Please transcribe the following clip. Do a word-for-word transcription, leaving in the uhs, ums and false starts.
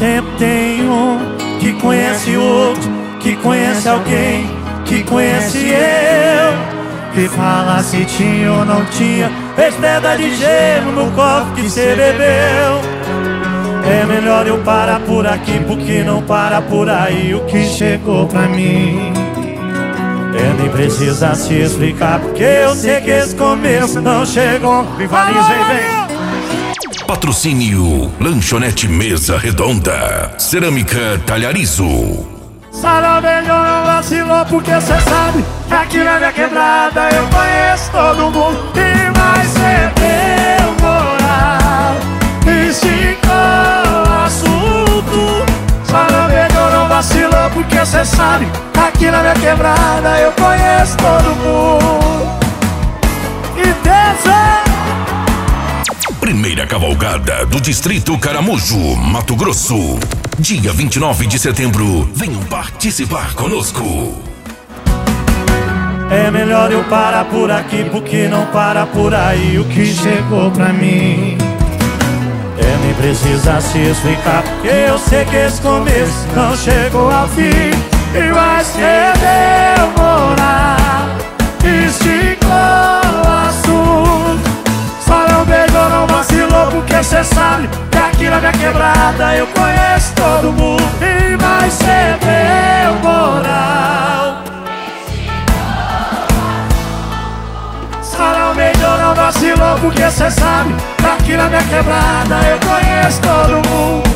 Sempre tem um que conhece outro, que conhece alguém, que conhece eu, que fala se tinha ou não tinha, fez pedra de gelo no copo que cê bebeu. É melhor eu parar por aqui, porque não para por aí o que chegou pra mim. É, nem precisa se explicar, porque eu sei que esse começo não chegou. Rivaliza, vem, vem. Patrocínio Lanchonete Mesa Redonda, Cerâmica Talharizo. Sarau melhor não vacilou, porque cê sabe que aqui na minha quebrada eu conheço todo mundo. E vai ser teu moral, esticou o assunto. Sarau melhor não vacilou, porque cê sabe que aqui na minha quebrada eu conheço todo mundo. E dança! Primeira cavalgada do Distrito Caramujo, Mato Grosso. Dia vinte e nove de setembro, venham participar conosco. É melhor eu parar por aqui, porque não para por aí o que chegou pra mim. É, nem precisa se explicar, porque eu sei que esse começo não chegou ao fim. E vai ser demorar, esticou o assunto. Só não beijou, não vacilou, porque cê sabe que aqui na minha quebrada eu conheço todo mundo. E vai ser meu moral. Só não beijou, não vacilou, porque cê sabe que aqui na minha quebrada eu conheço todo mundo.